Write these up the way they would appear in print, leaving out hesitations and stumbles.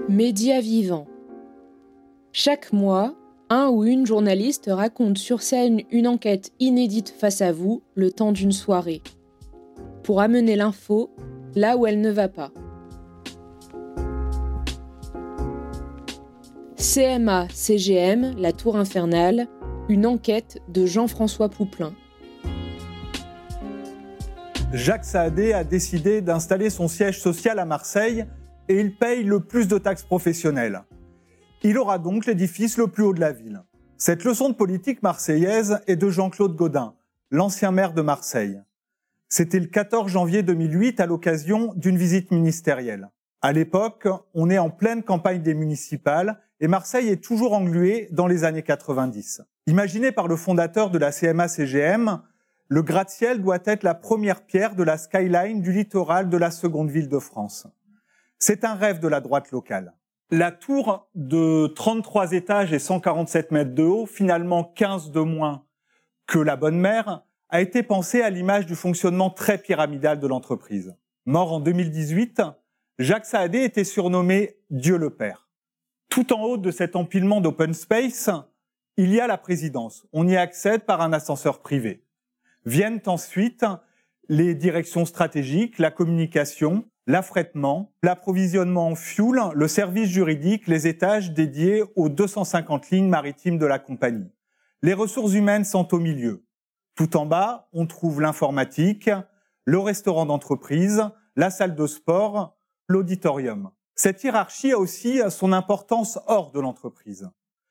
Médias vivants. Chaque mois, un ou une journaliste raconte sur scène une enquête inédite face à vous le temps d'une soirée, pour amener l'info là où elle ne va pas. CMA-CGM, la Tour Infernale, une enquête de Jean-François Pouplain. Jacques Saadé a décidé d'installer son siège social à Marseille et il paye le plus de taxes professionnelles. Il aura donc l'édifice le plus haut de la ville. Cette leçon de politique marseillaise est de Jean-Claude Gaudin, l'ancien maire de Marseille. C'était le 14 janvier 2008 à l'occasion d'une visite ministérielle. À l'époque, on est en pleine campagne des municipales et Marseille est toujours engluée dans les années 90. Imaginé par le fondateur de la CMA-CGM, le gratte-ciel doit être la première pierre de la skyline du littoral de la seconde ville de France. C'est un rêve de la droite locale. La tour de 33 étages et 147 mètres de haut, finalement 15 de moins que la Bonne Mère, a été pensée à l'image du fonctionnement très pyramidal de l'entreprise. Mort en 2018, Jacques Saadé était surnommé Dieu le Père. Tout en haut de cet empilement d'open space, il y a la présidence. On y accède par un ascenseur privé. Viennent ensuite les directions stratégiques, la communication, l'affrètement, l'approvisionnement en fuel, le service juridique, les étages dédiés aux 250 lignes maritimes de la compagnie. Les ressources humaines sont au milieu. Tout en bas, on trouve l'informatique, le restaurant d'entreprise, la salle de sport, l'auditorium. Cette hiérarchie a aussi son importance hors de l'entreprise.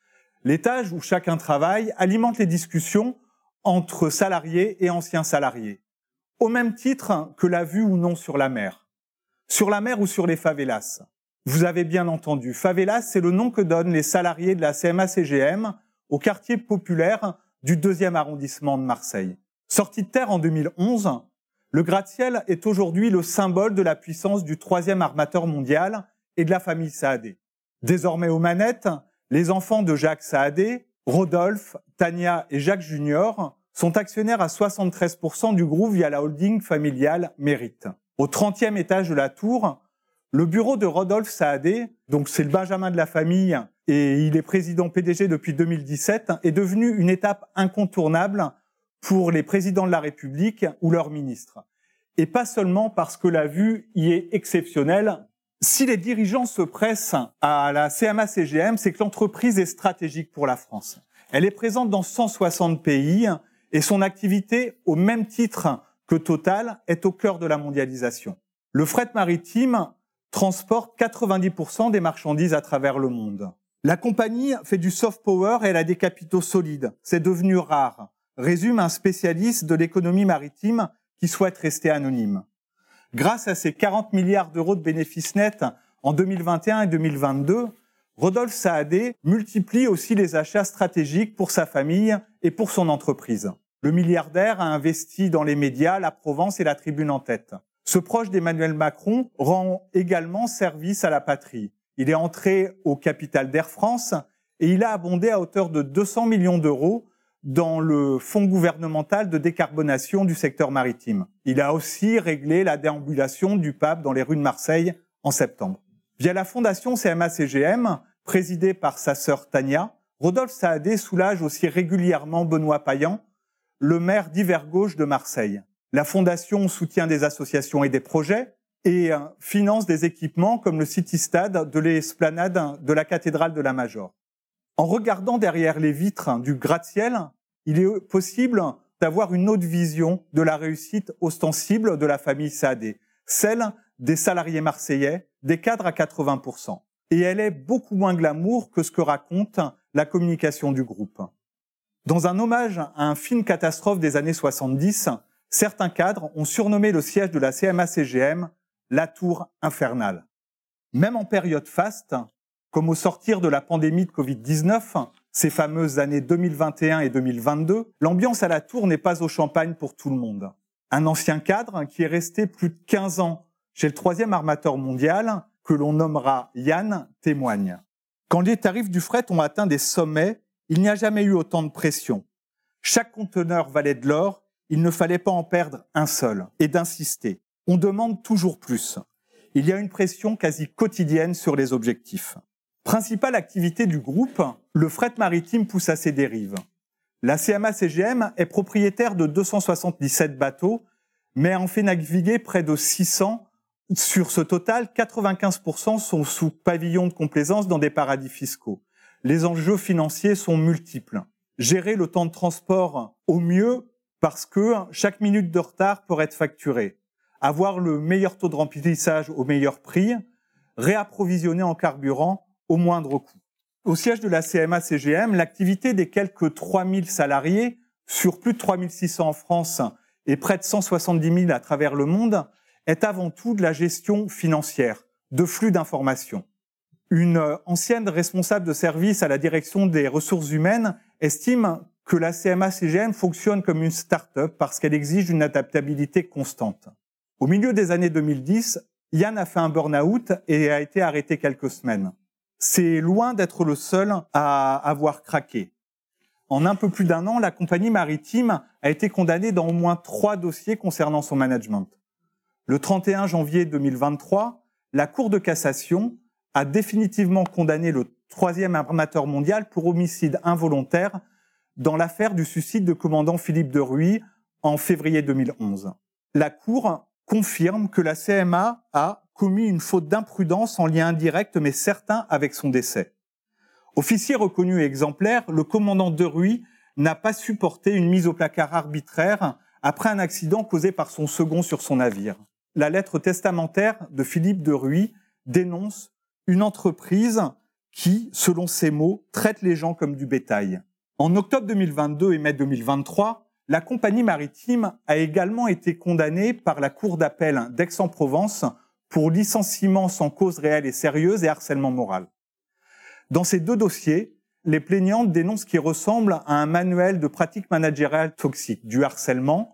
L'étage où chacun travaille alimente les discussions entre salariés et anciens salariés, au même titre que la vue ou non sur la mer. Sur la mer ou sur les favelas. Vous avez bien entendu, favelas, c'est le nom que donnent les salariés de la CMA-CGM au quartier populaire du 2e arrondissement de Marseille. Sorti de terre en 2011, le gratte-ciel est aujourd'hui le symbole de la puissance du 3e armateur mondial et de la famille Saadé. Désormais aux manettes, les enfants de Jacques Saadé, Rodolphe, Tania et Jacques Junior, sont actionnaires à 73% du groupe via la holding familiale Mérite. Au 30e étage de la tour, le bureau de Rodolphe Saadé, donc c'est le Benjamin de la famille et il est président PDG depuis 2017, est devenu une étape incontournable pour les présidents de la République ou leurs ministres. Et pas seulement parce que la vue y est exceptionnelle. Si les dirigeants se pressent à la CMA-CGM, c'est que l'entreprise est stratégique pour la France. Elle est présente dans 160 pays et son activité, au même titre que Total, est au cœur de la mondialisation. Le fret maritime transporte 90% des marchandises à travers le monde. La compagnie fait du soft power et elle a des capitaux solides. C'est devenu rare, résume un spécialiste de l'économie maritime qui souhaite rester anonyme. Grâce à ses 40 milliards d'euros de bénéfices nets en 2021 et 2022, Rodolphe Saadé multiplie aussi les achats stratégiques pour sa famille et pour son entreprise. Le milliardaire a investi dans les médias, la Provence et la Tribune en tête. Ce proche d'Emmanuel Macron rend également service à la patrie. Il est entré au capital d'Air France et il a abondé à hauteur de 200 millions d'euros dans le fonds gouvernemental de décarbonation du secteur maritime. Il a aussi réglé la déambulation du pape dans les rues de Marseille en septembre. Via la fondation CMA-CGM, présidée par sa sœur Tania, Rodolphe Saadé soulage aussi régulièrement Benoît Payan, le maire d'hiver gauche de Marseille. La fondation soutient des associations et des projets et finance des équipements comme le City-Stade de l'esplanade de la cathédrale de la Major. En regardant derrière les vitres du gratte-ciel, il est possible d'avoir une autre vision de la réussite ostensible de la famille Saadé, celle des salariés marseillais, des cadres à 80%. Et elle est beaucoup moins glamour que ce que raconte la communication du groupe. Dans un hommage à un film catastrophe des années 70, certains cadres ont surnommé le siège de la CMA-CGM la Tour Infernale. Même en période faste, comme au sortir de la pandémie de Covid-19, ces fameuses années 2021 et 2022, l'ambiance à la Tour n'est pas au champagne pour tout le monde. Un ancien cadre qui est resté plus de 15 ans chez le 3e armateur mondial, que l'on nommera Yann, témoigne. Quand les tarifs du fret ont atteint des sommets, il n'y a jamais eu autant de pression. Chaque conteneur valait de l'or, il ne fallait pas en perdre un seul, et d'insister. On demande toujours plus. Il y a une pression quasi quotidienne sur les objectifs. Principale activité du groupe, le fret maritime pousse à ses dérives. La CMA-CGM est propriétaire de 277 bateaux, mais en fait naviguer près de 600. Sur ce total, 95% sont sous pavillon de complaisance dans des paradis fiscaux. Les enjeux financiers sont multiples. Gérer le temps de transport au mieux parce que chaque minute de retard peut être facturée. Avoir le meilleur taux de remplissage au meilleur prix. Réapprovisionner en carburant au moindre coût. Au siège de la CMA-CGM, l'activité des quelques 3000 salariés, sur plus de 3600 en France et près de 170 000 à travers le monde, est avant tout de la gestion financière, de flux d'informations. Une ancienne responsable de service à la direction des ressources humaines estime que la CMA-CGM fonctionne comme une start-up parce qu'elle exige une adaptabilité constante. Au milieu des années 2010, Yann a fait un burn-out et a été arrêté quelques semaines. C'est loin d'être le seul à avoir craqué. En un peu plus d'un an, la compagnie maritime a été condamnée dans au moins 3 dossiers concernant son management. Le 31 janvier 2023, la Cour de cassation a définitivement condamné le 3e armateur mondial pour homicide involontaire dans l'affaire du suicide de commandant Philippe de Ruy en février 2011. La Cour confirme que la CMA a commis une faute d'imprudence en lien indirect mais certain avec son décès. Officier reconnu et exemplaire, le commandant de Ruy n'a pas supporté une mise au placard arbitraire après un accident causé par son second sur son navire. La lettre testamentaire de Philippe de Ruy dénonce une entreprise qui, selon ses mots, traite les gens comme du bétail. En octobre 2022 et mai 2023, la compagnie maritime a également été condamnée par la Cour d'appel d'Aix-en-Provence pour licenciement sans cause réelle et sérieuse et harcèlement moral. Dans ces 2 dossiers, les plaignantes dénoncent ce qui ressemble à un manuel de pratiques managériales toxiques, du harcèlement,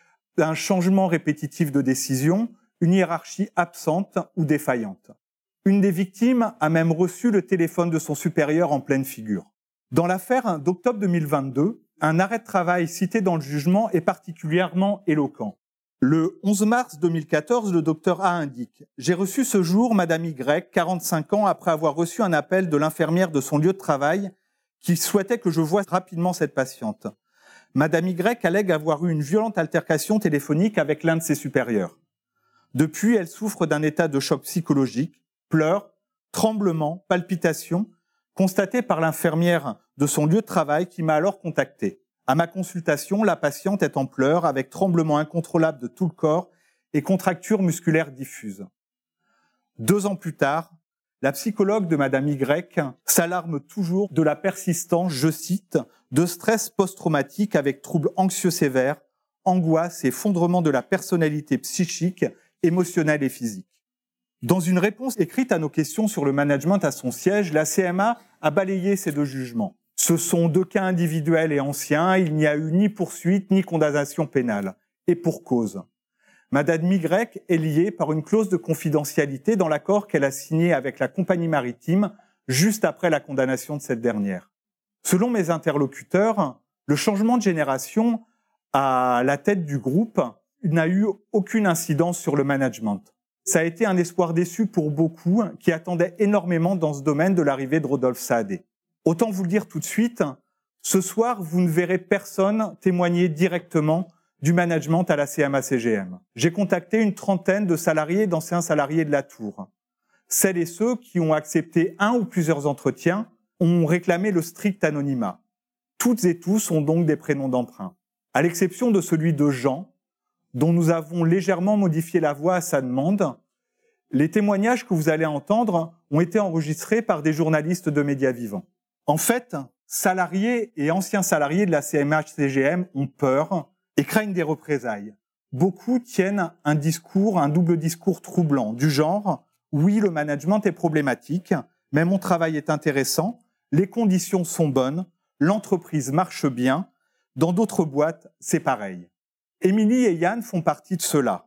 un changement répétitif de décision, une hiérarchie absente ou défaillante. Une des victimes a même reçu le téléphone de son supérieur en pleine figure. Dans l'affaire d'octobre 2022, un arrêt de travail cité dans le jugement est particulièrement éloquent. Le 11 mars 2014, le docteur A indique « J'ai reçu ce jour Madame Y, 45 ans, après avoir reçu un appel de l'infirmière de son lieu de travail qui souhaitait que je voie rapidement cette patiente. Madame Y allègue avoir eu une violente altercation téléphonique avec l'un de ses supérieurs. Depuis, elle souffre d'un état de choc psychologique, pleurs, tremblements, palpitations, constatés par l'infirmière de son lieu de travail qui m'a alors contacté. À ma consultation, la patiente est en pleurs avec tremblements incontrôlables de tout le corps et contractures musculaires diffuses. 2 ans plus tard, la psychologue de Madame Y s'alarme toujours de la persistance, je cite, de stress post-traumatique avec troubles anxieux sévères, angoisse et effondrement de la personnalité psychique, émotionnelle et physique. Dans une réponse écrite à nos questions sur le management à son siège, la CMA a balayé ces 2 jugements. Ce sont 2 cas individuels et anciens, il n'y a eu ni poursuite ni condamnation pénale. Et pour cause. Madame Y est liée par une clause de confidentialité dans l'accord qu'elle a signé avec la compagnie maritime juste après la condamnation de cette dernière. Selon mes interlocuteurs, le changement de génération à la tête du groupe n'a eu aucune incidence sur le management. Ça a été un espoir déçu pour beaucoup qui attendaient énormément dans ce domaine de l'arrivée de Rodolphe Saadé. Autant vous le dire tout de suite, ce soir, vous ne verrez personne témoigner directement du management à la CMA-CGM. J'ai contacté une trentaine de salariés et d'anciens salariés de la Tour. Celles et ceux qui ont accepté un ou plusieurs entretiens ont réclamé le strict anonymat. Toutes et tous ont donc des prénoms d'emprunt. À l'exception de celui de Jean, dont nous avons légèrement modifié la voix à sa demande, les témoignages que vous allez entendre ont été enregistrés par des journalistes de médias vivants. En fait, salariés et anciens salariés de la CMA-CGM ont peur et craignent des représailles. Beaucoup tiennent un double discours troublant, du genre « oui, le management est problématique, mais mon travail est intéressant, les conditions sont bonnes, l'entreprise marche bien, dans d'autres boîtes, c'est pareil ». Émilie et Yann font partie de ceux-là.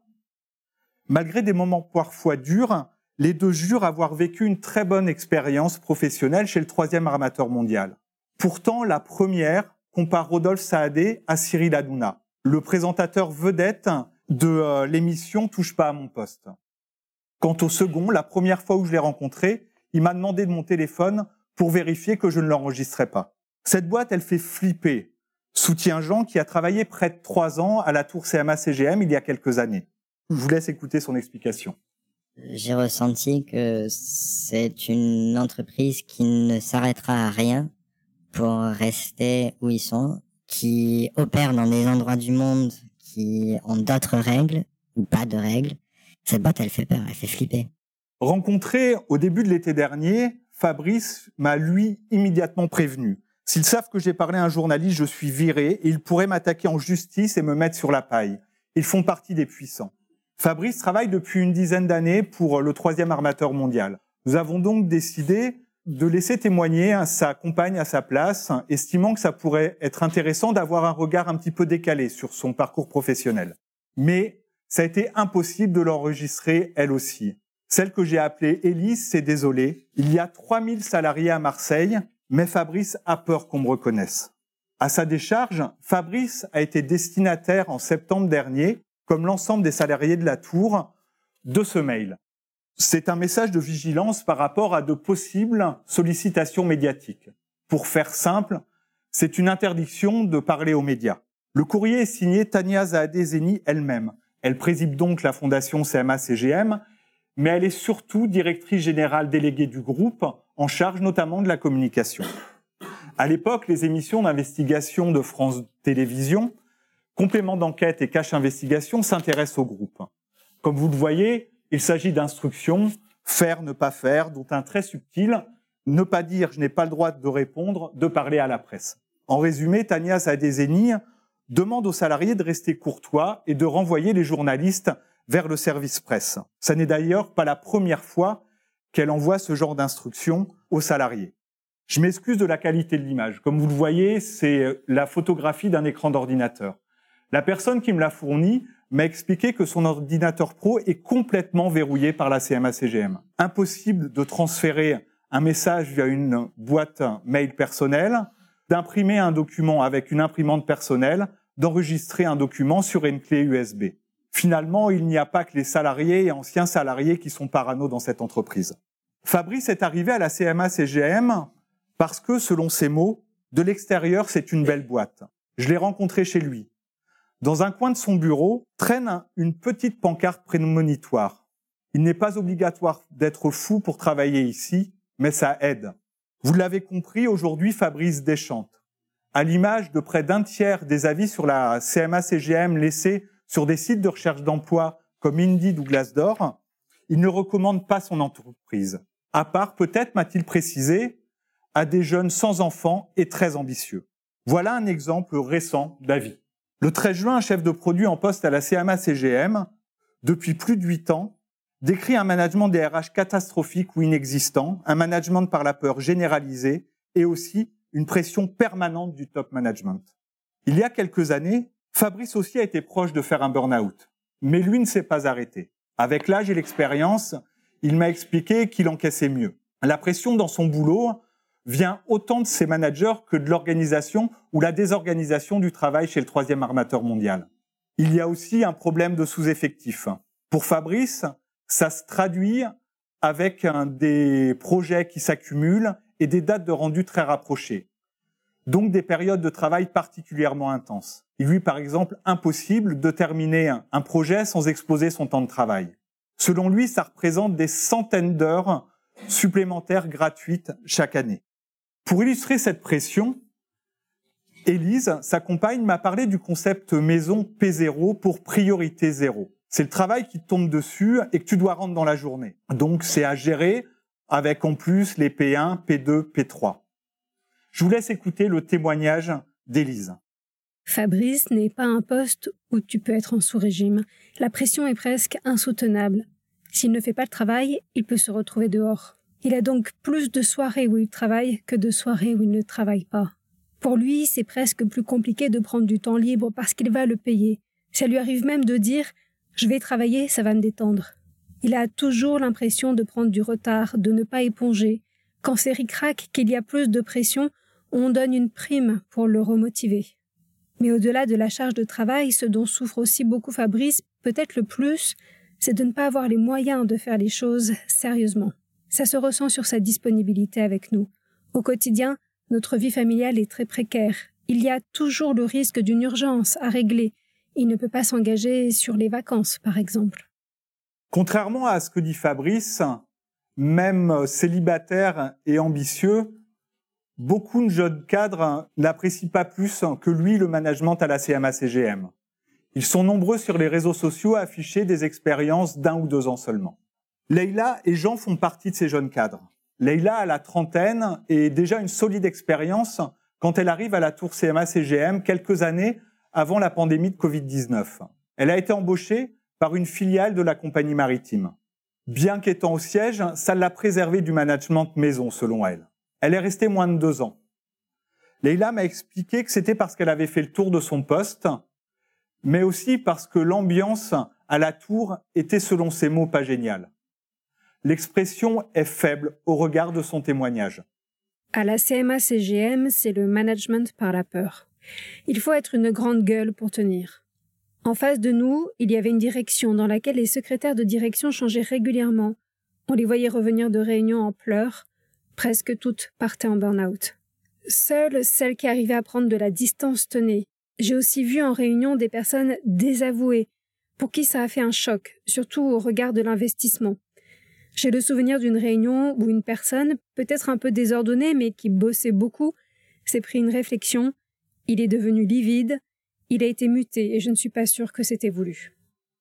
Malgré des moments parfois durs, les 2 jurent avoir vécu une très bonne expérience professionnelle chez le 3e armateur mondial. Pourtant, la première compare Rodolphe Saadé à Cyril Hanouna, le présentateur vedette de l'émission Touche pas à mon poste. Quant au second, la première fois où je l'ai rencontré, il m'a demandé de mon téléphone pour vérifier que je ne l'enregistrais pas. Cette boîte, elle fait flipper, soutient Jean qui a travaillé près de 3 ans à la tour CMA-CGM il y a quelques années. Je vous laisse écouter son explication. J'ai ressenti que c'est une entreprise qui ne s'arrêtera à rien pour rester où ils sont, qui opère dans des endroits du monde qui ont d'autres règles ou pas de règles. Cette boîte, elle fait peur, elle fait flipper. Rencontré au début de l'été dernier, Fabrice m'a, lui, immédiatement prévenu. S'ils savent que j'ai parlé à un journaliste, je suis viré et ils pourraient m'attaquer en justice et me mettre sur la paille. Ils font partie des puissants. Fabrice travaille depuis une dizaine d'années pour le 3e armateur mondial. Nous avons donc décidé de laisser témoigner sa compagne à sa place, estimant que ça pourrait être intéressant d'avoir un regard un petit peu décalé sur son parcours professionnel. Mais ça a été impossible de l'enregistrer elle aussi. Celle que j'ai appelée Élise s'est désolée. Il y a 3000 salariés à Marseille, mais Fabrice a peur qu'on me reconnaisse. À sa décharge, Fabrice a été destinataire en septembre dernier, comme l'ensemble des salariés de la tour, de ce mail. C'est un message de vigilance par rapport à de possibles sollicitations médiatiques. Pour faire simple, c'est une interdiction de parler aux médias. Le courrier est signé Tania Zahadeh-Zeni elle-même. Elle préside donc la fondation CMA-CGM, mais elle est surtout directrice générale déléguée du groupe, en charge notamment de la communication. À l'époque, les émissions d'investigation de France Télévisions, Complément d'enquête et Cache Investigation s'intéressent au groupe. Comme vous le voyez, il s'agit d'instructions, faire, ne pas faire, dont un très subtil, ne pas dire je n'ai pas le droit de répondre, de parler à la presse. En résumé, Tania Zahadeh-Zeni demande aux salariés de rester courtois et de renvoyer les journalistes vers le service presse. Ça n'est d'ailleurs pas la première fois qu'elle envoie ce genre d'instructions aux salariés. Je m'excuse de la qualité de l'image. Comme vous le voyez, c'est la photographie d'un écran d'ordinateur. La personne qui me l'a fourni m'a expliqué que son ordinateur pro est complètement verrouillé par la CMA-CGM. Impossible de transférer un message via une boîte mail personnelle, d'imprimer un document avec une imprimante personnelle, d'enregistrer un document sur une clé USB. Finalement, il n'y a pas que les salariés et anciens salariés qui sont parano dans cette entreprise. Fabrice est arrivé à la CMA-CGM parce que, selon ses mots, de l'extérieur, c'est une belle boîte. Je l'ai rencontré chez lui. Dans un coin de son bureau, traîne une petite pancarte prémonitoire. Il n'est pas obligatoire d'être fou pour travailler ici, mais ça aide. Vous l'avez compris, aujourd'hui, Fabrice déchante. À l'image de près d'un tiers des avis sur la CMA-CGM laissés sur des sites de recherche d'emploi comme Indeed ou Glassdoor, il ne recommande pas son entreprise. À part, peut-être, m'a-t-il précisé, à des jeunes sans enfants et très ambitieux. Voilà un exemple récent d'avis. Le 13 juin, un chef de produit en poste à la CMA-CGM, depuis plus de 8 ans, décrit un management des RH catastrophique ou inexistant, un management par la peur généralisé et aussi une pression permanente du top management. Il y a quelques années, Fabrice aussi a été proche de faire un burn-out, mais lui ne s'est pas arrêté. Avec l'âge et l'expérience, il m'a expliqué qu'il encaissait mieux. La pression dans son boulot vient autant de ses managers que de l'organisation ou la désorganisation du travail chez le 3e armateur mondial. Il y a aussi un problème de sous-effectif. Pour Fabrice, ça se traduit avec des projets qui s'accumulent et des dates de rendu très rapprochées. Donc des périodes de travail particulièrement intenses. Il lui, par exemple, impossible de terminer un projet sans exploser son temps de travail. Selon lui, ça représente des centaines d'heures supplémentaires gratuites chaque année. Pour illustrer cette pression, Élise, sa compagne, m'a parlé du concept maison P0 pour priorité zéro. C'est le travail qui te tombe dessus et que tu dois rendre dans la journée. Donc c'est à gérer avec en plus les P1, P2, P3. Je vous laisse écouter le témoignage d'Élise. Fabrice n'est pas un poste où tu peux être en sous-régime. La pression est presque insoutenable. S'il ne fait pas le travail, il peut se retrouver dehors. Il a donc plus de soirées où il travaille que de soirées où il ne travaille pas. Pour lui, c'est presque plus compliqué de prendre du temps libre parce qu'il va le payer. Ça lui arrive même de dire « je vais travailler, ça va me détendre ». Il a toujours l'impression de prendre du retard, de ne pas éponger. Quand c'est ric-rac, qu'il y a plus de pression, on donne une prime pour le remotiver. Mais au-delà de la charge de travail, ce dont souffre aussi beaucoup Fabrice, peut-être le plus, c'est de ne pas avoir les moyens de faire les choses sérieusement. Ça se ressent sur sa disponibilité avec nous. Au quotidien, notre vie familiale est très précaire. Il y a toujours le risque d'une urgence à régler. Il ne peut pas s'engager sur les vacances, par exemple. Contrairement à ce que dit Fabrice, même célibataire et ambitieux, beaucoup de jeunes cadres n'apprécient pas plus que lui le management à la CMA-CGM. Ils sont nombreux sur les réseaux sociaux à afficher des expériences d'1 ou 2 ans seulement. Leïla et Jean font partie de ces jeunes cadres. Leïla a la trentaine et déjà une solide expérience quand elle arrive à la tour CMA-CGM quelques années avant la pandémie de Covid-19. Elle a été embauchée par une filiale de la compagnie maritime. Bien qu'étant au siège, ça l'a préservée du management maison, selon elle. Elle est restée moins de 2 ans. Leïla m'a expliqué que c'était parce qu'elle avait fait le tour de son poste, mais aussi parce que l'ambiance à la tour était, selon ses mots, pas géniale. L'expression est faible au regard de son témoignage. À la CMA-CGM, c'est le management par la peur. Il faut être une grande gueule pour tenir. En face de nous, il y avait une direction dans laquelle les secrétaires de direction changeaient régulièrement. On les voyait revenir de réunions en pleurs. Presque toutes partaient en burn-out. Seule celle qui arrivait à prendre de la distance tenait. J'ai aussi vu en réunion des personnes désavouées, pour qui ça a fait un choc, surtout au regard de l'investissement. J'ai le souvenir d'une réunion où une personne, peut-être un peu désordonnée mais qui bossait beaucoup, s'est pris une réflexion, il est devenu livide, il a été muté et je ne suis pas sûre que c'était voulu.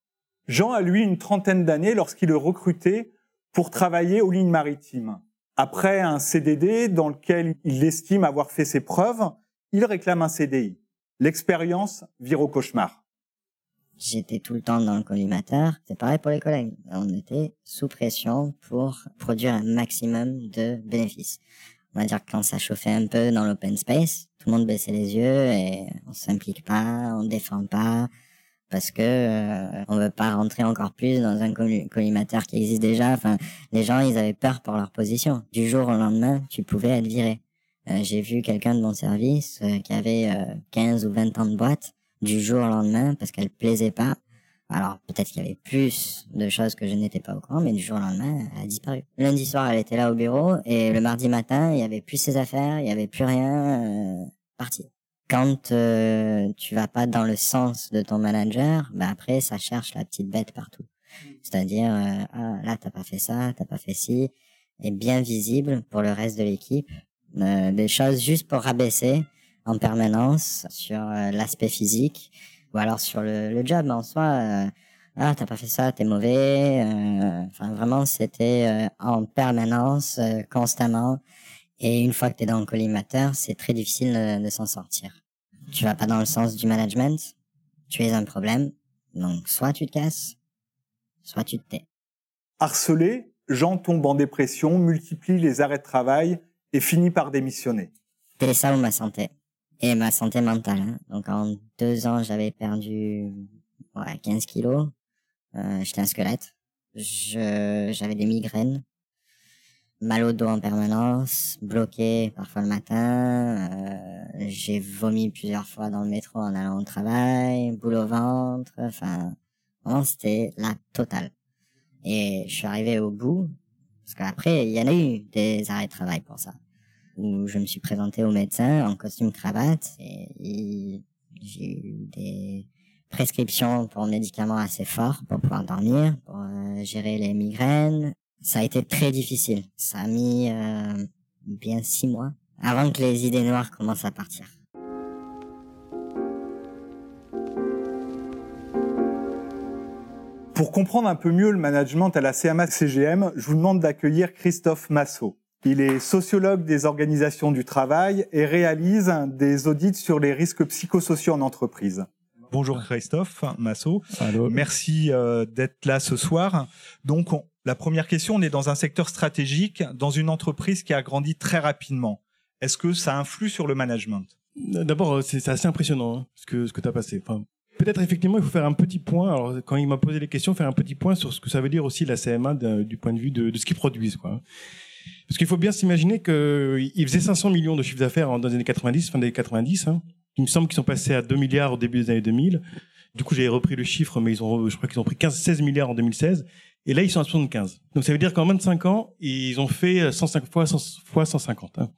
Jean a lui une trentaine d'années lorsqu'il est recruté pour travailler aux lignes maritimes. Après un CDD dans lequel il estime avoir fait ses preuves, il réclame un CDI. L'expérience vire au cauchemar. J'étais tout le temps dans le collimateur. C'est pareil pour les collègues. On était sous pression pour produire un maximum de bénéfices. On va dire que quand ça chauffait un peu dans l'open space, tout le monde baissait les yeux et on s'implique pas, on défend pas, parce que on veut pas rentrer encore plus dans un collimateur qui existe déjà. Enfin, les gens, ils avaient peur pour leur position. Du jour au lendemain, tu pouvais être viré. J'ai vu quelqu'un de mon service qui avait 15 ou 20 ans de boîte du jour au lendemain parce qu'elle plaisait pas. Alors peut-être qu'il y avait plus de choses que je n'étais pas au courant, mais du jour au lendemain, elle a disparu. Lundi soir, elle était là au bureau et le mardi matin, il y avait plus ses affaires, il y avait plus rien, parti. Quand tu vas pas dans le sens de ton manager, bah après ça cherche la petite bête partout. C'est-à-dire ah là t'as pas fait ça, t'as pas fait ci, et bien visible pour le reste de l'équipe, des choses juste pour rabaisser en permanence sur l'aspect physique ou alors sur le job en soi. Ah t'as pas fait ça, t'es mauvais. Enfin vraiment c'était en permanence, constamment. Et une fois que t'es dans le collimateur, c'est très difficile de s'en sortir. Tu vas pas dans le sens du management, tu es un problème, donc soit tu te casses, soit tu te tais. Harcelé, Jean tombe en dépression, multiplie les arrêts de travail et finit par démissionner. C'était ça ou ma santé. Et ma santé mentale. Hein. Donc en 2 ans, j'avais perdu 15 kilos. J'étais un squelette. J'avais des migraines. Mal au dos en permanence, bloqué parfois le matin, j'ai vomi plusieurs fois dans le métro en allant au travail, boule au ventre, enfin, vraiment c'était la totale. Et je suis arrivé au bout, parce qu'après, il y en a eu des arrêts de travail pour ça, où je me suis présenté au médecin en costume cravate, et j'ai eu des prescriptions pour médicaments assez forts pour pouvoir dormir, pour gérer les migraines. Ça a été très difficile. Ça a mis bien 6 mois avant que les idées noires commencent à partir. Pour comprendre un peu mieux le management à la CMA-CGM, je vous demande d'accueillir Christophe Massot. Il est sociologue des organisations du travail et réalise des audits sur les risques psychosociaux en entreprise. Bonjour Christophe Massot. Allô. Merci d'être là ce soir. Donc, la première question, on est dans un secteur stratégique, dans une entreprise qui a grandi très rapidement. Est-ce que ça influe sur le management ? D'abord, c'est assez impressionnant hein, ce que tu as passé. Enfin, peut-être effectivement, il faut faire un petit point. Alors, quand il m'a posé les questions, faire un petit point sur ce que ça veut dire aussi la CMA du point de vue de ce qu'ils produisent, quoi. Parce qu'il faut bien s'imaginer qu'ils faisaient 500 millions de chiffre d'affaires dans les années 90, fin des années 90. Hein. Il me semble qu'ils sont passés à 2 milliards au début des années 2000. Du coup, j'avais repris le chiffre, mais je crois qu'ils ont pris 16 milliards en 2016. Et là, ils sont à 75. Donc, ça veut dire qu'en 25 ans, ils ont fait 105 fois 150. Hein.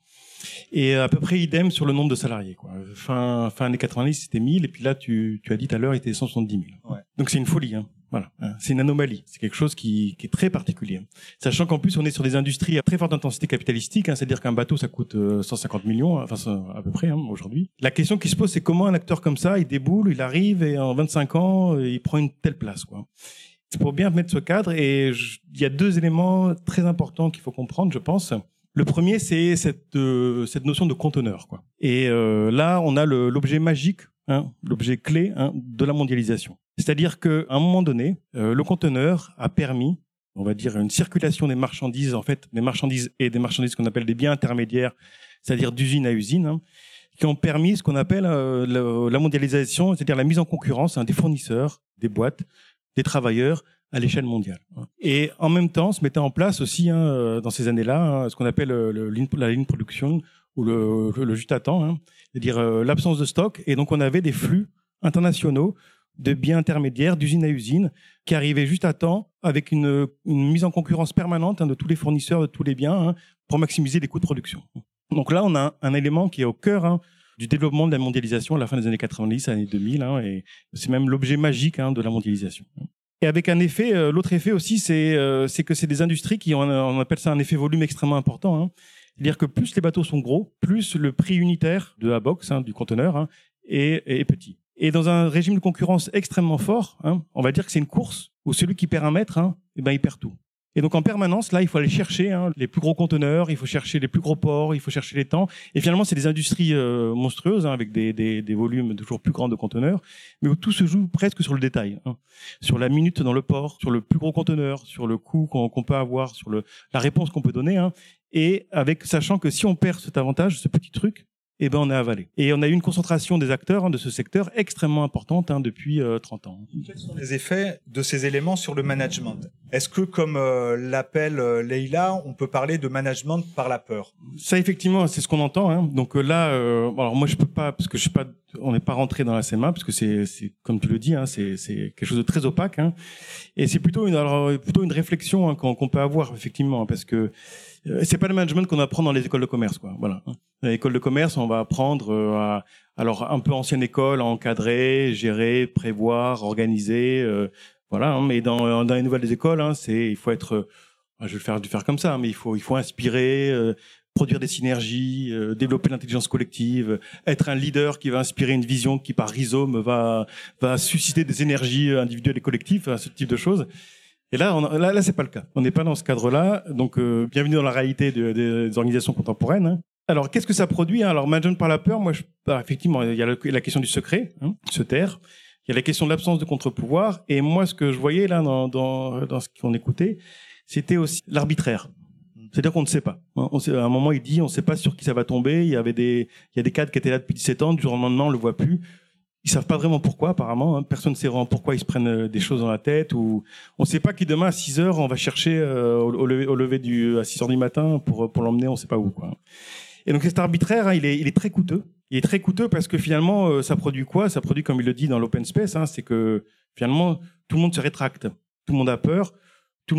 Et à peu près idem sur le nombre de salariés, quoi. Fin années 90, c'était 1000. Et puis là, tu as dit tout à l'heure, il était 170 000. Ouais. Donc, c'est une folie, hein. Voilà. C'est une anomalie. C'est quelque chose qui est très particulier. Sachant qu'en plus, on est sur des industries à très forte intensité capitalistique, hein. C'est-à-dire qu'un bateau, ça coûte 150 millions, enfin, à peu près, hein, aujourd'hui. La question qui se pose, c'est comment un acteur comme ça, il déboule, il arrive et en 25 ans, il prend une telle place, quoi. C'est pour bien mettre ce cadre. Et il y a deux éléments très importants qu'il faut comprendre, je pense. Le premier, c'est cette notion de conteneur, quoi. Et là, on a l'objet magique, hein, l'objet clé, hein, de la mondialisation. C'est-à-dire qu'à un moment donné, le conteneur a permis, on va dire, une circulation des marchandises, en fait, des marchandises qu'on appelle des biens intermédiaires, c'est-à-dire d'usine à usine, hein, qui ont permis ce qu'on appelle la mondialisation, c'est-à-dire la mise en concurrence, hein, des fournisseurs, des boîtes, des travailleurs à l'échelle mondiale. Et en même temps, se mettait en place aussi, hein, dans ces années-là, hein, ce qu'on appelle la ligne production ou le juste à temps, hein, c'est-à-dire l'absence de stock. Et donc, on avait des flux internationaux de biens intermédiaires, d'usine à usine, qui arrivaient juste à temps avec une mise en concurrence permanente, hein, de tous les fournisseurs, de tous les biens, hein, pour maximiser les coûts de production. Donc là, on a un élément qui est au cœur, hein, du développement de la mondialisation à la fin des années 90, années 2000, hein, et c'est même l'objet magique, hein, de la mondialisation. Et avec un effet, l'autre effet aussi, c'est que c'est des industries qui ont, on appelle ça un effet volume extrêmement important, hein. C'est-à-dire que plus les bateaux sont gros, plus le prix unitaire de la box, hein, du conteneur, hein, est petit. Et dans un régime de concurrence extrêmement fort, hein, on va dire que c'est une course où celui qui perd un mètre, hein, eh ben, il perd tout. Et donc en permanence, là, il faut aller chercher, hein, les plus gros conteneurs, il faut chercher les plus gros ports, il faut chercher les temps. Et finalement, c'est des industries monstrueuses, hein, avec des volumes toujours plus grands de conteneurs, mais où tout se joue presque sur le détail, hein, sur la minute dans le port, sur le plus gros conteneur, sur le coût qu'on peut avoir, sur la réponse qu'on peut donner, hein, et sachant que si on perd cet avantage, ce petit truc, eh ben on est avalé. Et on a eu une concentration des acteurs, hein, de ce secteur extrêmement importante, hein, depuis 30 ans. Quels sont les effets de ces éléments sur le management ? Est-ce que, comme l'appelle Leïla, on peut parler de management par la peur ? Ça, effectivement, c'est ce qu'on entend, hein. Donc là, alors moi je peux pas, parce que on n'est pas rentré dans la CMA, parce que c'est comme tu le dis, hein, c'est quelque chose de très opaque, hein. Et c'est plutôt une réflexion, hein, qu'on peut avoir effectivement, hein, parce que c'est pas le management qu'on apprend dans les écoles de commerce, quoi. Voilà. Dans les écoles de commerce, on va apprendre alors un peu ancienne école, à encadrer, gérer, prévoir, organiser, voilà. Hein, mais dans les nouvelles écoles, hein, il faut être, je vais le faire comme ça, mais il faut inspirer, produire des synergies, développer l'intelligence collective, être un leader qui va inspirer une vision qui par rhizome va susciter des énergies individuelles et collectives, ce type de choses. Et là, c'est pas le cas. On n'est pas dans ce cadre-là. Donc, bienvenue dans la réalité des organisations contemporaines, hein. Alors, qu'est-ce que ça produit, hein ? Alors, management par la peur, effectivement, il y a la question du secret, hein, se taire. Il y a la question de l'absence de contre-pouvoir. Et moi, ce que je voyais là dans ce qu'on écoutait, c'était aussi l'arbitraire. C'est-à-dire qu'on ne sait pas. À un moment, il dit, on ne sait pas sur qui ça va tomber. Il y a des cadres qui étaient là depuis 17 ans. Du jour au lendemain, on le voit plus. Ils savent pas vraiment pourquoi, apparemment, hein. Personne ne sait vraiment pourquoi ils se prennent des choses dans la tête, ou on sait pas qui demain à 6 heures, on va chercher au lever à 6 heures du matin pour l'emmener, on sait pas où, quoi. Et donc cet arbitraire, hein, il est très coûteux. Il est très coûteux parce que finalement, ça produit quoi ? Ça produit, comme il le dit dans l'open space, hein, c'est que finalement, tout le monde se rétracte. Tout le monde a peur. Tout le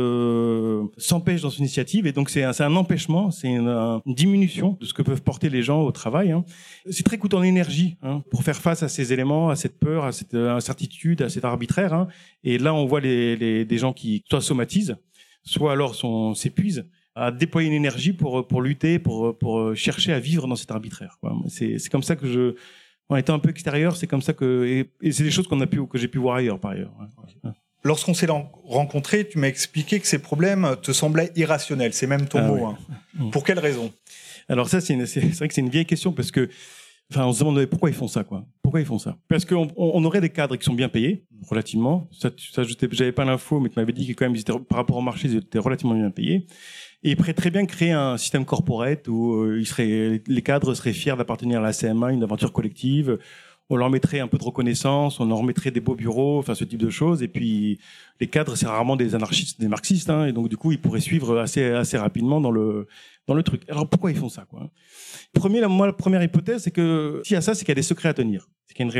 monde s'empêche dans son initiative, et donc c'est un empêchement, c'est une diminution de ce que peuvent porter les gens au travail, hein. C'est très coûteux en énergie, hein, pour faire face à ces éléments, à cette peur, à cette incertitude, à cet arbitraire, hein. Et là, on voit des gens qui soit somatisent, soit alors s'épuisent à déployer une énergie pour lutter, pour chercher à vivre dans cet arbitraire, quoi. C'est comme ça que en étant un peu extérieur, c'est comme ça et c'est des choses que j'ai pu voir ailleurs, par ailleurs. Ouais. Lorsqu'on s'est rencontrés, tu m'as expliqué que ces problèmes te semblaient irrationnels. C'est même ton mot. Ouais. Hein. Pour quelle raison ? Alors ça, c'est vrai que c'est une vieille question, parce que, enfin, on se demande pourquoi ils font ça, quoi. Pourquoi ils font ça ? Parce qu'on aurait des cadres qui sont bien payés, relativement. Ça, j'avais pas l'info, mais tu m'avais dit que quand même, par rapport au marché, ils étaient relativement bien payés. Et ils pourraient très bien créer un système corporate où les cadres seraient fiers d'appartenir à la CMA, une aventure collective. On leur mettrait un peu de reconnaissance, on leur mettrait des beaux bureaux, enfin ce type de choses. Et puis les cadres, c'est rarement des anarchistes, des marxistes, hein, et donc du coup ils pourraient suivre assez rapidement dans le truc. Alors pourquoi ils font ça, quoi ? La première hypothèse, c'est que s'il y a ça, c'est qu'il y a des secrets à tenir, c'est qu'il y a une raison.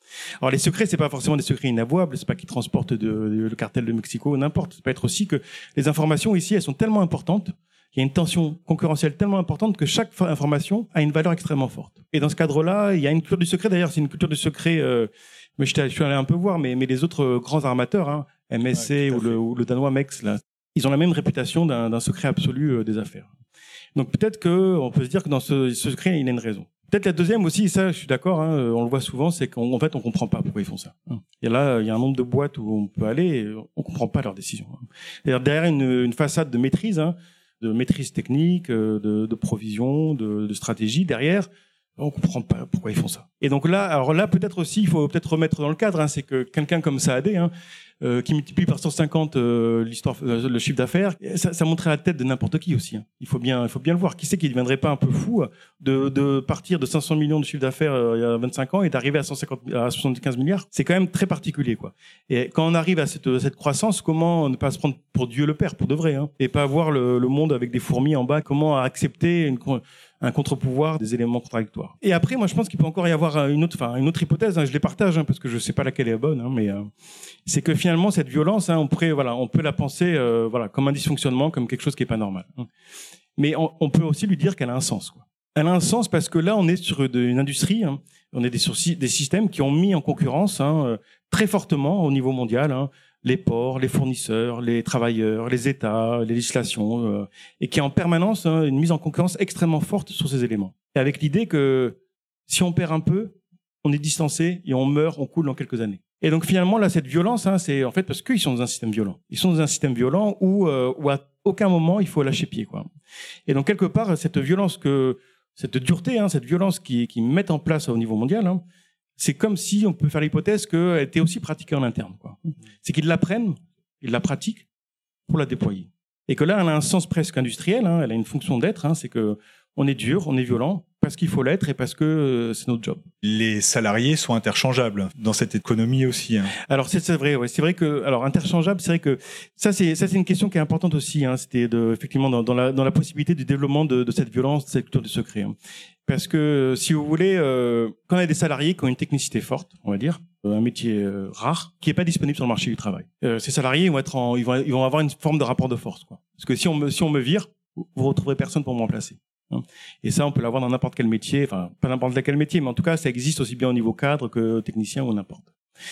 Alors les secrets, c'est pas forcément des secrets inavouables, c'est pas qu'ils transportent le cartel de Mexico, n'importe. Ça peut être aussi que les informations ici, elles sont tellement importantes, il y a une tension concurrentielle tellement importante que chaque information a une valeur extrêmement forte. Et dans ce cadre-là, il y a une culture du secret. D'ailleurs, c'est une culture du secret. Mais je suis allé un peu voir, mais les autres grands armateurs, hein, MSC ou le danois Mex, là, ils ont la même réputation d'un secret absolu des affaires. Donc peut-être qu'on peut se dire que dans ce secret, il y a une raison. Peut-être la deuxième aussi, ça, je suis d'accord, hein, on le voit souvent, c'est qu'en fait, on comprend pas pourquoi ils font ça. Et là, il y a un nombre de boîtes où on peut aller, et on comprend pas leurs décisions. C'est-à-dire derrière une façade de maîtrise, hein, de maîtrise technique, de provision, de stratégie, derrière, on comprend pas pourquoi ils font ça. Et donc là, alors là, peut-être aussi, il faut peut-être remettre dans le cadre, hein, c'est que quelqu'un comme Saadé, hein, qui multiplie par 150 le chiffre d'affaires, ça monterait à la tête de n'importe qui aussi. Hein. Il faut bien le voir. Qui c'est qui ne deviendrait pas un peu fou de partir de 500 millions de chiffre d'affaires il y a 25 ans et d'arriver à 75 milliards? C'est quand même très particulier, quoi. Et quand on arrive à cette croissance, comment ne pas se prendre pour Dieu le Père, pour de vrai, hein, et pas voir le monde avec des fourmis en bas? Comment accepter un contre-pouvoir des éléments contradictoires. Et après, moi, je pense qu'il peut encore y avoir une autre hypothèse, hein, je les partage, hein, parce que je sais pas laquelle est la bonne, hein, mais c'est que finalement, cette violence, hein, on peut la penser, comme un dysfonctionnement, comme quelque chose qui est pas normal. Hein. Mais on peut aussi lui dire qu'elle a un sens, quoi. Elle a un sens parce que là, on est sur une industrie, hein, on est sur des systèmes qui ont mis en concurrence, hein, très fortement au niveau mondial, hein, les ports, les fournisseurs, les travailleurs, les États, les législations, et qui est en permanence, hein, une mise en concurrence extrêmement forte sur ces éléments. Et avec l'idée que si on perd un peu, on est distancé et on meurt, on coule dans quelques années. Et donc finalement, là, cette violence, hein, c'est en fait parce qu'ils sont dans un système violent. Ils sont dans un système violent où à aucun moment il faut lâcher pied, quoi. Et donc quelque part, cette violence cette dureté, hein, cette violence qu'ils mettent en place au niveau mondial, hein, c'est comme si on peut faire l'hypothèse qu'elle était aussi pratiquée en interne, quoi. C'est qu'ils l'apprennent, ils la pratiquent pour la déployer. Et que là, elle a un sens presque industriel, hein, elle a une fonction d'être, hein, c'est que on est dur, on est violent, parce qu'il faut l'être et parce que c'est notre job. Les salariés sont interchangeables dans cette économie aussi. Hein. Alors c'est vrai, ouais, c'est vrai que interchangeable, c'est vrai que ça c'est une question qui est importante aussi. Hein, c'était effectivement dans la possibilité du développement de cette violence, de cette culture du secret. Hein. Parce que si vous voulez, quand on a des salariés qui ont une technicité forte, on va dire, un métier rare, qui est pas disponible sur le marché du travail, ces salariés ils vont avoir une forme de rapport de force, quoi. Parce que si on me vire, vous retrouverez personne pour me remplacer. Et ça, on peut l'avoir dans n'importe quel métier, enfin, pas n'importe quel métier, mais en tout cas, ça existe aussi bien au niveau cadre que technicien ou n'importe.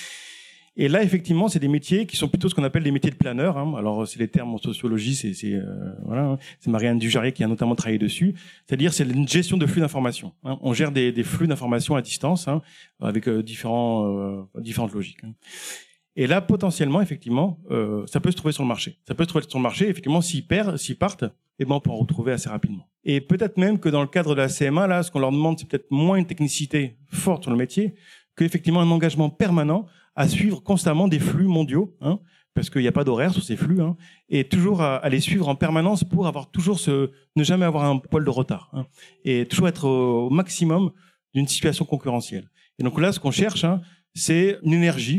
Et là, effectivement, c'est des métiers qui sont plutôt ce qu'on appelle des métiers de planeur. Hein. Alors, c'est les termes en sociologie, c'est Marianne Dujarier qui a notamment travaillé dessus. C'est-à-dire, c'est une gestion de flux d'informations. Hein. On gère des flux d'informations à distance, hein, avec différentes logiques. Hein. Et là, potentiellement, effectivement, ça peut se trouver sur le marché. Ça peut se trouver sur le marché, effectivement, s'ils partent, on peut en retrouver assez rapidement. Et peut-être même que dans le cadre de la CMA, là, ce qu'on leur demande, c'est peut-être moins une technicité forte sur le métier, qu'effectivement un engagement permanent à suivre constamment des flux mondiaux, hein, parce qu'il n'y a pas d'horaire sur ces flux, hein, et toujours à les suivre en permanence pour avoir toujours ne jamais avoir un poil de retard, hein, et toujours être au maximum d'une situation concurrentielle. Et donc là, ce qu'on cherche, hein, c'est une énergie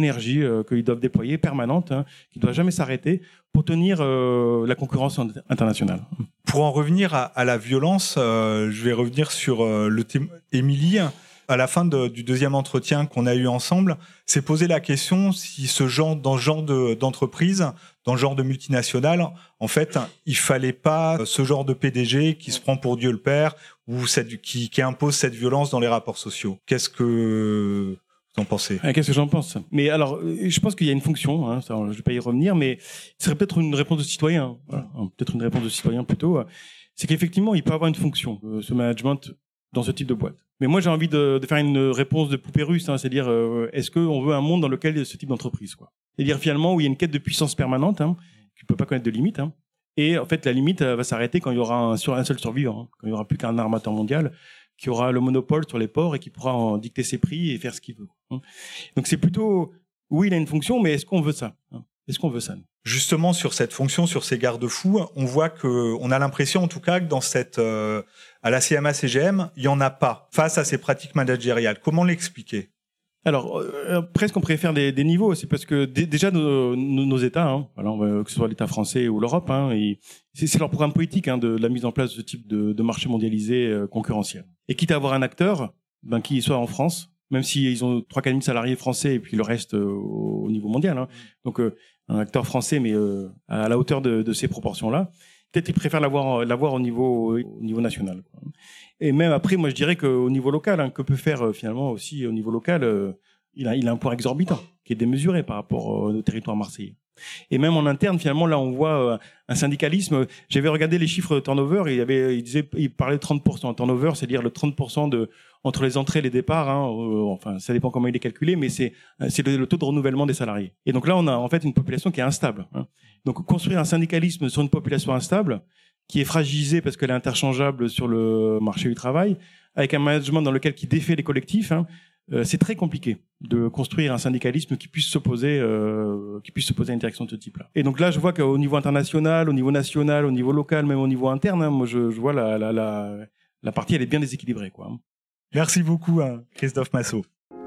qu'ils doivent déployer permanente, hein, qui ne doit jamais s'arrêter pour tenir la concurrence internationale. Pour en revenir à la violence, je vais revenir sur le thème. Émilie, à la fin du deuxième entretien qu'on a eu ensemble, s'est posé la question si dans ce genre d'entreprise, dans le genre de multinationale, en fait, il fallait pas ce genre de PDG qui se prend pour Dieu le Père ou qui impose cette violence dans les rapports sociaux. Qu'est-ce que vous en pensez ? Qu'est-ce que j'en pense ? Mais alors, je pense qu'il y a une fonction, hein, ça, je vais pas y revenir, mais ce serait peut-être une réponse de citoyen, voilà, peut-être une réponse de citoyen plutôt, c'est qu'effectivement, il peut avoir une fonction, ce management, dans ce type de boîte. Mais moi, j'ai envie de faire une réponse de poupée russe, hein, c'est-à-dire, est-ce qu'on veut un monde dans lequel il y a ce type d'entreprise, quoi ? C'est-à-dire, finalement, où il y a une quête de puissance permanente, hein, qui ne peut pas connaître de limite, hein, et en fait, la limite va s'arrêter quand il y aura un seul survivant, hein, quand il n'y aura plus qu'un armateur mondial, qui aura le monopole sur les ports et qui pourra en dicter ses prix et faire ce qu'il veut. Hein. Donc, c'est plutôt, oui, il a une fonction, mais est-ce qu'on veut ça, hein ? Est-ce qu'on veut ça ? Justement, sur cette fonction, sur ces garde-fous, on a l'impression, en tout cas, que à la CMA-CGM, il y en a pas face à ces pratiques managériales. Comment l'expliquer ? Alors, presque on préfère des niveaux. C'est parce que déjà nos États, hein, voilà, que ce soit l'État français ou l'Europe, hein, c'est leur programme politique, hein, de la mise en place de ce type de marché mondialisé concurrentiel. Et quitte à avoir un acteur, qui soit en France, même s'ils ont 3-4 000 salariés français et puis le reste au niveau mondial. Hein. Donc un acteur français, mais à la hauteur de ces proportions-là. Peut-être qu'ils préfèrent l'avoir au niveau national. Quoi. Et même après, moi je dirais qu'au niveau local, hein, que peut faire finalement aussi au niveau local, il a un poids exorbitant qui est démesuré par rapport au territoire marseillais. Et même en interne, finalement, là, on voit un syndicalisme. J'avais regardé les chiffres de turnover et il parlait de 30%. Turnover, c'est-à-dire le 30% entre les entrées et les départs. Hein, enfin, ça dépend comment il est calculé, mais c'est le taux de renouvellement des salariés. Et donc là, on a en fait une population qui est instable. Hein. Donc construire un syndicalisme sur une population instable, qui est fragilisée parce qu'elle est interchangeable sur le marché du travail, avec un management dans lequel qui défait les collectifs. Hein, c'est très compliqué de construire un syndicalisme qui puisse s'opposer à une direction de ce type-là. Et donc là, je vois qu'au niveau international, au niveau national, au niveau local, même au niveau interne, hein, moi, je vois la partie, elle est bien déséquilibrée, quoi. Merci beaucoup, hein, Christophe Massot.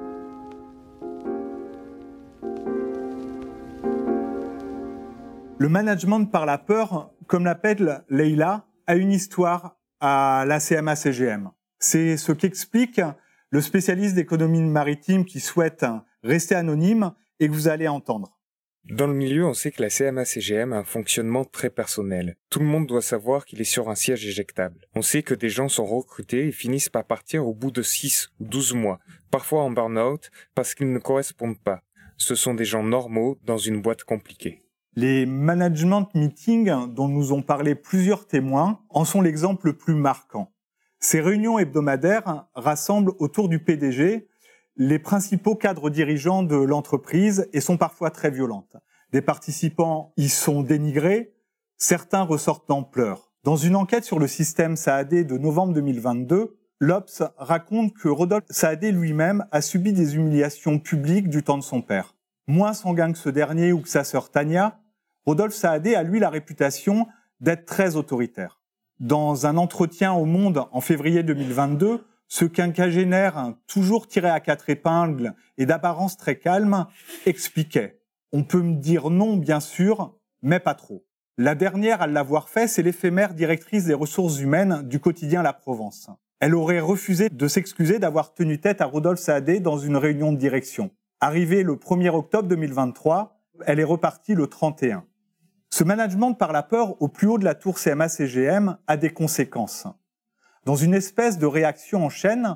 Le management par la peur, comme l'appelle Leïla, a une histoire à la CMA-CGM. C'est ce qu'explique le spécialiste d'économie maritime qui souhaite rester anonyme et que vous allez entendre. Dans le milieu, on sait que la CMA-CGM a un fonctionnement très personnel. Tout le monde doit savoir qu'il est sur un siège éjectable. On sait que des gens sont recrutés et finissent par partir au bout de 6 ou 12 mois, parfois en burn-out parce qu'ils ne correspondent pas. Ce sont des gens normaux dans une boîte compliquée. Les management meetings dont nous ont parlé plusieurs témoins en sont l'exemple le plus marquant. Ces réunions hebdomadaires rassemblent autour du PDG les principaux cadres dirigeants de l'entreprise et sont parfois très violentes. Des participants y sont dénigrés, certains ressortent en pleurs. Dans une enquête sur le système Saadé de novembre 2022, l'Obs raconte que Rodolphe Saadé lui-même a subi des humiliations publiques du temps de son père. Moins sanguin que ce dernier ou que sa sœur Tania, Rodolphe Saadé a lui la réputation d'être très autoritaire. Dans un entretien au Monde en février 2022, ce quinquagénaire, toujours tiré à 4 épingles et d'apparence très calme, expliquait « On peut me dire non, bien sûr, mais pas trop ». La dernière à l'avoir fait, c'est l'éphémère directrice des ressources humaines du quotidien La Provence. Elle aurait refusé de s'excuser d'avoir tenu tête à Rodolphe Saadé dans une réunion de direction. Arrivée le 1er octobre 2023, elle est repartie le 31. Ce management par la peur au plus haut de la tour CMA-CGM a des conséquences. Dans une espèce de réaction en chaîne,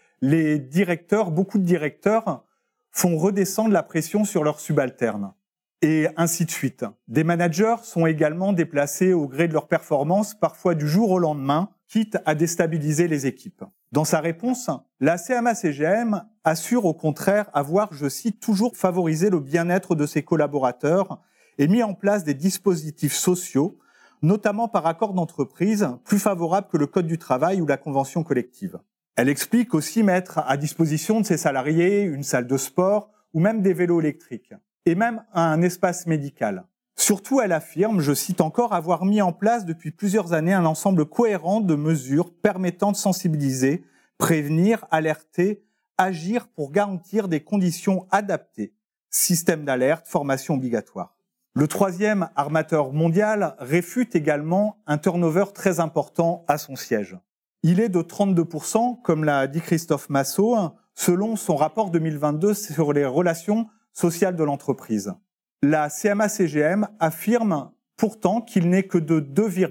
beaucoup de directeurs font redescendre la pression sur leurs subalternes. Et ainsi de suite. Des managers sont également déplacés au gré de leur performance, parfois du jour au lendemain, quitte à déstabiliser les équipes. Dans sa réponse, la CMA-CGM assure au contraire avoir, je cite, toujours favorisé le bien-être de ses collaborateurs et mis en place des dispositifs sociaux, notamment par accord d'entreprise, plus favorables que le Code du travail ou la convention collective. Elle explique aussi mettre à disposition de ses salariés une salle de sport ou même des vélos électriques, et même un espace médical. Surtout, elle affirme, je cite encore, avoir mis en place depuis plusieurs années un ensemble cohérent de mesures permettant de sensibiliser, prévenir, alerter, agir pour garantir des conditions adaptées. Système d'alerte, formation obligatoire. Le troisième armateur mondial réfute également un turnover très important à son siège. Il est de 32%, comme l'a dit Christophe Massot, selon son rapport 2022 sur les relations sociales de l'entreprise. La CMA-CGM affirme pourtant qu'il n'est que de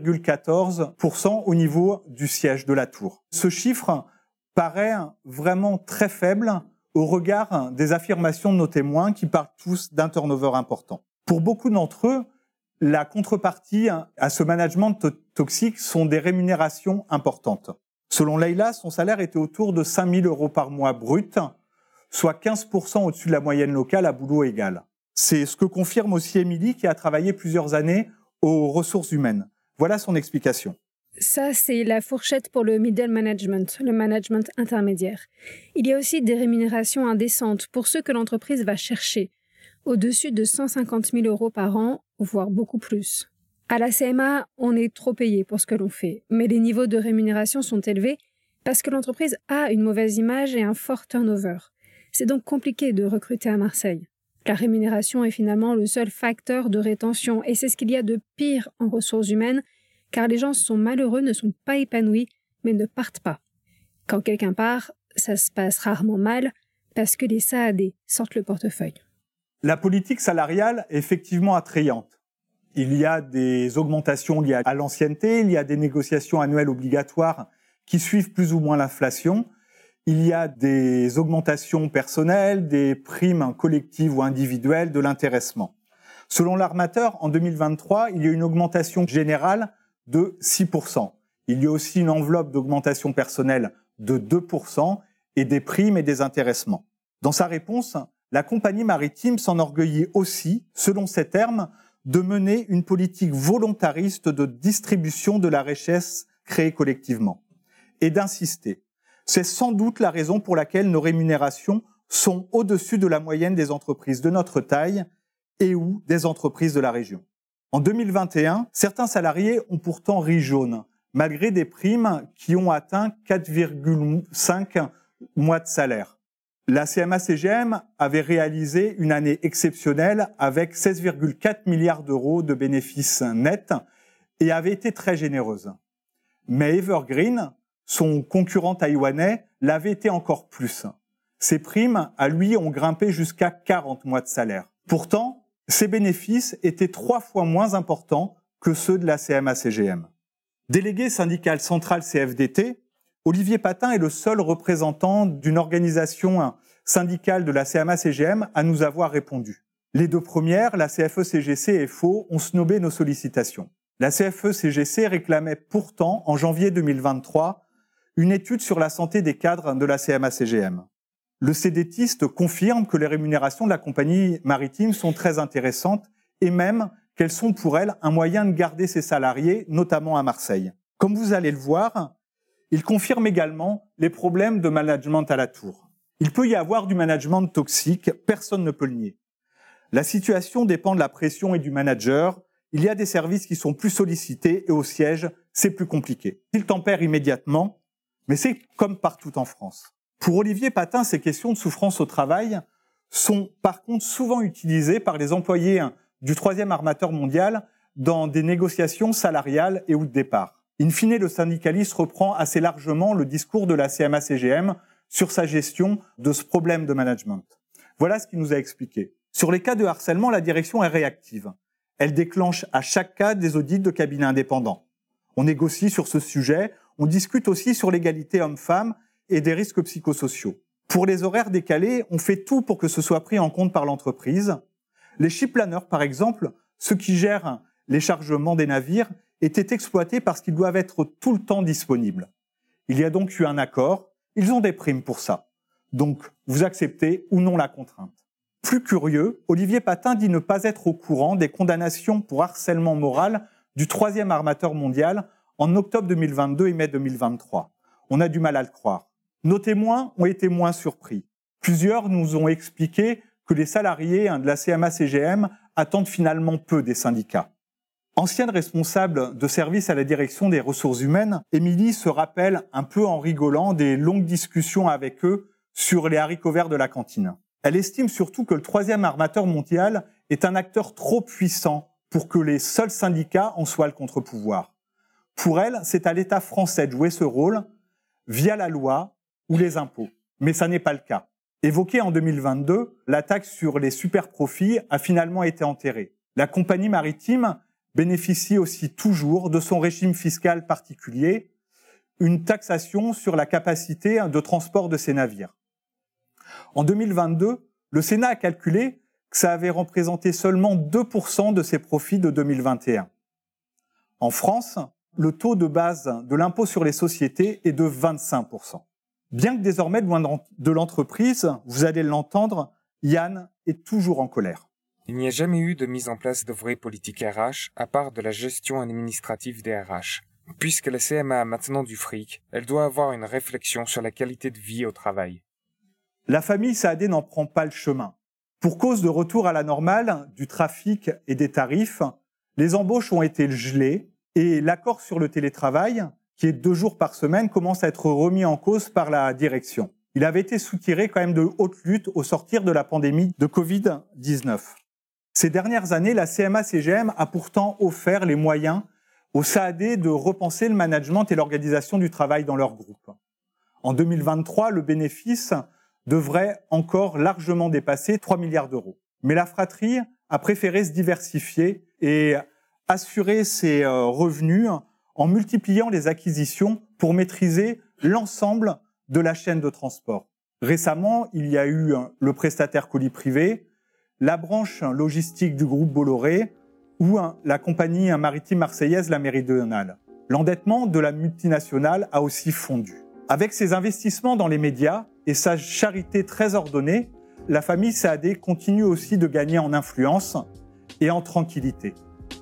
2,14% au niveau du siège de la tour. Ce chiffre paraît vraiment très faible au regard des affirmations de nos témoins qui parlent tous d'un turnover important. Pour beaucoup d'entre eux, la contrepartie à ce management toxique sont des rémunérations importantes. Selon Leïla, son salaire était autour de 5 000 € par mois brut, soit 15% au-dessus de la moyenne locale à boulot égal. C'est ce que confirme aussi Émilie, qui a travaillé plusieurs années aux ressources humaines. Voilà son explication. Ça, c'est la fourchette pour le middle management, le management intermédiaire. Il y a aussi des rémunérations indécentes pour ceux que l'entreprise va chercher, au-dessus de 150 000 € par an, voire beaucoup plus. À la CMA, on est trop payé pour ce que l'on fait, mais les niveaux de rémunération sont élevés parce que l'entreprise a une mauvaise image et un fort turnover. C'est donc compliqué de recruter à Marseille. La rémunération est finalement le seul facteur de rétention et c'est ce qu'il y a de pire en ressources humaines, car les gens sont malheureux, ne sont pas épanouis, mais ne partent pas. Quand quelqu'un part, ça se passe rarement mal, parce que les SAAD sortent le portefeuille. La politique salariale est effectivement attrayante. Il y a des augmentations liées à l'ancienneté, il y a des négociations annuelles obligatoires qui suivent plus ou moins l'inflation, il y a des augmentations personnelles, des primes collectives ou individuelles, de l'intéressement. Selon l'armateur, en 2023, il y a une augmentation générale de 6%. Il y a aussi une enveloppe d'augmentation personnelle de 2% et des primes et des intéressements. Dans sa réponse, la compagnie maritime s'enorgueillit aussi, selon ses termes, de mener une politique volontariste de distribution de la richesse créée collectivement et d'insister. C'est sans doute la raison pour laquelle nos rémunérations sont au-dessus de la moyenne des entreprises de notre taille et ou des entreprises de la région. En 2021, certains salariés ont pourtant ri jaune, malgré des primes qui ont atteint 4,5 mois de salaire. La CMA-CGM avait réalisé une année exceptionnelle avec 16,4 milliards d'euros de bénéfices nets et avait été très généreuse. Mais Evergreen, son concurrent taïwanais, l'avait été encore plus. Ses primes, à lui, ont grimpé jusqu'à 40 mois de salaire. Pourtant, ses bénéfices étaient 3 fois moins importants que ceux de la CMA-CGM. Délégué syndical central CFDT, Olivier Patin est le seul représentant d'une organisation syndicale de la CMA-CGM à nous avoir répondu. Les deux premières, la CFE-CGC et FO, ont snobé nos sollicitations. La CFE-CGC réclamait pourtant, en janvier 2023, une étude sur la santé des cadres de la CMA-CGM. Le CDTiste confirme que les rémunérations de la compagnie maritime sont très intéressantes et même qu'elles sont pour elle un moyen de garder ses salariés, notamment à Marseille. Comme vous allez le voir, il confirme également les problèmes de management à la tour. Il peut y avoir du management toxique, personne ne peut le nier. La situation dépend de la pression et du manager. Il y a des services qui sont plus sollicités et au siège, c'est plus compliqué. Il tempère immédiatement, mais c'est comme partout en France. Pour Olivier Patin, ces questions de souffrance au travail sont par contre souvent utilisées par les employés du 3e armateur mondial dans des négociations salariales et ou de départ. In fine, le syndicaliste reprend assez largement le discours de la CMA-CGM sur sa gestion de ce problème de management. Voilà ce qu'il nous a expliqué. Sur les cas de harcèlement, la direction est réactive. Elle déclenche à chaque cas des audits de cabinets indépendants. On négocie sur ce sujet, on discute aussi sur l'égalité homme-femme et des risques psychosociaux. Pour les horaires décalés, on fait tout pour que ce soit pris en compte par l'entreprise. Les shiplanners, par exemple, ceux qui gèrent les chargements des navires, étaient exploités parce qu'ils doivent être tout le temps disponibles. Il y a donc eu un accord, ils ont des primes pour ça. Donc, vous acceptez ou non la contrainte. Plus curieux, Olivier Patin dit ne pas être au courant des condamnations pour harcèlement moral du 3e armateur mondial en octobre 2022 et mai 2023. On a du mal à le croire. Nos témoins ont été moins surpris. Plusieurs nous ont expliqué que les salariés de la CMA-CGM attendent finalement peu des syndicats. Ancienne responsable de service à la direction des ressources humaines, Émilie se rappelle un peu en rigolant des longues discussions avec eux sur les haricots verts de la cantine. Elle estime surtout que le 3e armateur mondial est un acteur trop puissant pour que les seuls syndicats en soient le contre-pouvoir. Pour elle, c'est à l'État français de jouer ce rôle via la loi ou les impôts. Mais ça n'est pas le cas. Évoquée en 2022, la taxe sur les super-profits a finalement été enterrée. La compagnie maritime bénéficie aussi toujours de son régime fiscal particulier, une taxation sur la capacité de transport de ses navires. En 2022, le Sénat a calculé que ça avait représenté seulement 2% de ses profits de 2021. En France, le taux de base de l'impôt sur les sociétés est de 25%. Bien que désormais loin de l'entreprise, vous allez l'entendre, Yann est toujours en colère. Il n'y a jamais eu de mise en place de vraies politiques RH, à part de la gestion administrative des RH. Puisque la CMA a maintenant du fric, elle doit avoir une réflexion sur la qualité de vie au travail. La famille Saadé n'en prend pas le chemin. Pour cause de retour à la normale du trafic et des tarifs, les embauches ont été gelées et l'accord sur le télétravail, qui est 2 jours par semaine, commence à être remis en cause par la direction. Il avait été soutiré quand même de haute lutte au sortir de la pandémie de Covid-19. Ces dernières années, la CMA-CGM a pourtant offert les moyens aux SAAD de repenser le management et l'organisation du travail dans leur groupe. En 2023, le bénéfice devrait encore largement dépasser 3 milliards d'euros. Mais la fratrie a préféré se diversifier et assurer ses revenus en multipliant les acquisitions pour maîtriser l'ensemble de la chaîne de transport. Récemment, il y a eu le prestataire colis privé, la branche logistique du groupe Bolloré ou la compagnie maritime marseillaise La Méridionale. L'endettement de la multinationale a aussi fondu. Avec ses investissements dans les médias et sa charité très ordonnée, la famille Saadé continue aussi de gagner en influence et en tranquillité.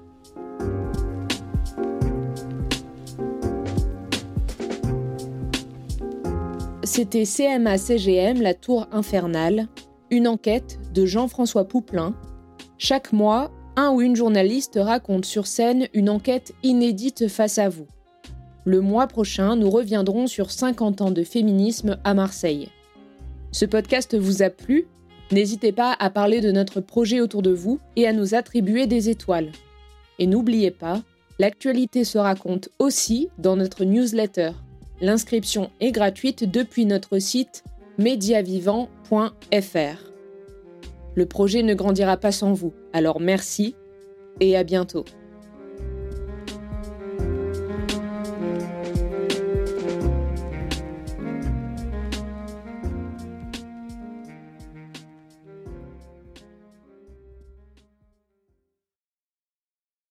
C'était CMA-CGM, la tour infernale, une enquête de Jean-François Pouplin. Chaque mois, un ou une journaliste raconte sur scène une enquête inédite face à vous. Le mois prochain, nous reviendrons sur 50 ans de féminisme à Marseille. Ce podcast vous a plu ? N'hésitez pas à parler de notre projet autour de vous et à nous attribuer des étoiles. Et n'oubliez pas, l'actualité se raconte aussi dans notre newsletter. L'inscription est gratuite depuis notre site mediavivant.fr. Le projet ne grandira pas sans vous, alors merci et à bientôt.